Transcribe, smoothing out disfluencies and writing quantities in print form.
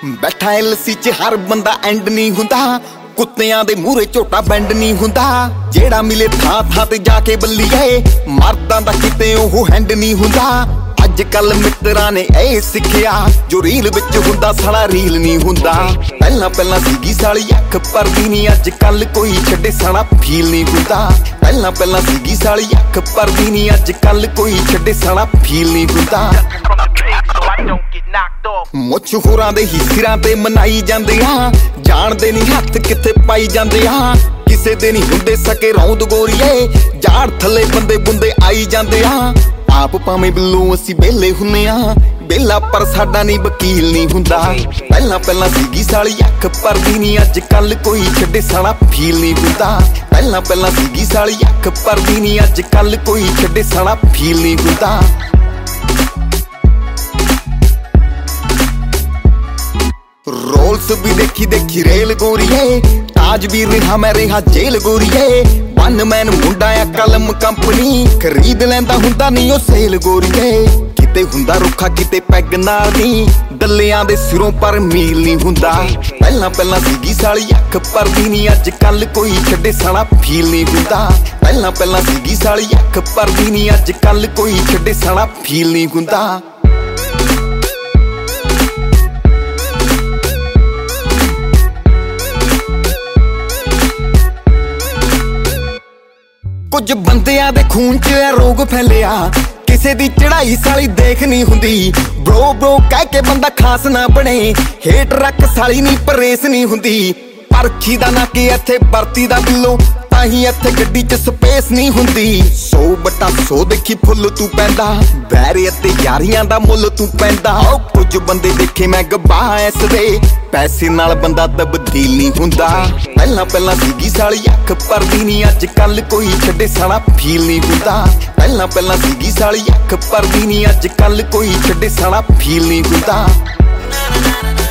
बैठा एलसी च हर बंदा एंड नहीं हुंदा, कुत्तियां दे मूहरे झोटा बैंड नहीं हुंदा। जेड़ा मिले थां थां ते जाके बल्लीए, मर्दां दा किते ओह हैंड नहीं हुंदा। अज कल मित्रां ने ए सिखिया, जो रील विच हुंदा साला रील नहीं हुंदा। पहला पहला सीगी साली अख परदी नहीं, अज कल कोई छड्डे साला फील नहीं हुंदा। पहला पहला सीगी साली अख परदी नहीं, अज कल कोई छड्डे साला फील नहीं हुंदा। मुछ होरां दे ही सिरां ते मनाई जांदे आ, जाणदे नहीं हत्थ किथे पाई जांदे आ। किसे दे नहीं हुंदे सके रौंद गोरीए, जाड़ थल्ले बंदे बुंदे आई जांदे आ। आप भावें बिल्लों असी बेले हुन्ने आ, बेला पर साडा नहीं वकील नहीं हुंदा। पहला पहला सीगी साली अख परदी नहीं, अज कल कोई छड्डे साला फील नहीं हुंदा। पहला पहला सीगी साली अख परदी नहीं, अज कल कोई छड्डे साला फील नहीं हुंदा। रोल्स भी देखी देखी रेल गोरीए, ताज भी रिहा मैं रिहा जेल गोरीए। वन मैन मुंडा आ कलम कंपनी, खरीद लैंदा हुंदा नहीं ओ सेल गोरीए। किते हुंदा रुखा किते पैग नाल नी, दलियां दे सिरों पर मील नहीं हुंदा। पहला पहला सीगी साली अख परदी नहीं, अज कल कोई छड्डे साला फील नहीं हुंदा। पहला पहला सीगी साली अख परदी नहीं, अज कल कोई छड्डे साला फील नहीं हुंदा। कुछ बंदियां दे खून च रोग फैलिया, किसे दी चढ़ाई साली देख नहीं हुंदी। ब्रो ब्रो कह के बंदा खास ना बने, हेट रख साली नहीं परेस नहीं हुंदी। परखी दा ना कि इत्थे बरती दा बिल्लो, ताही इत्थे गड्डी च स्पेस नहीं हुंदी। 100/100 देखी फुੱਲ तू पैंदा, बैरे ते यारियां दा मुੱਲ तू पैंदा। कुछ बंदे देखे मैं गब्बा इस दे, पैसे नाल बंदा तब्दील नहीं हुंदा। पहला पहला सीगी साली अख परदी नहीं, अज कल कोई छड्डे साला फील नहीं हुंदा। पहला पहला सीगी साली अख परदी नहीं, अज कल कोई छड्डे साला फील नहीं हुंदा।